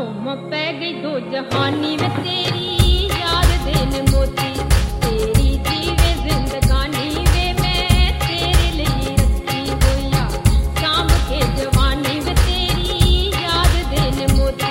धुम पै गई दो जहानी वे तेरी याद देन मोती तेरी जीवे जिंदगानी वे मैं तेरे लिए रखी होया शाम के जवानी वे तेरी याद देन मोती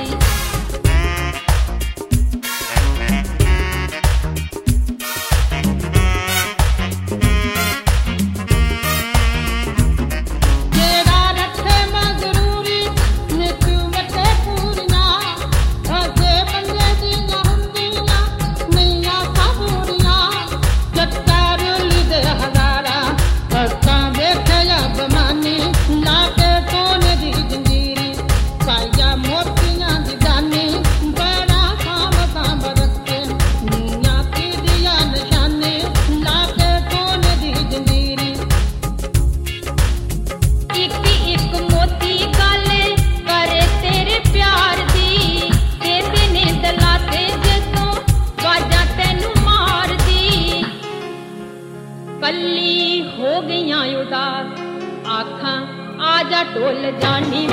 कल्ली हो गईयां उदास आखां आजा टोल जानी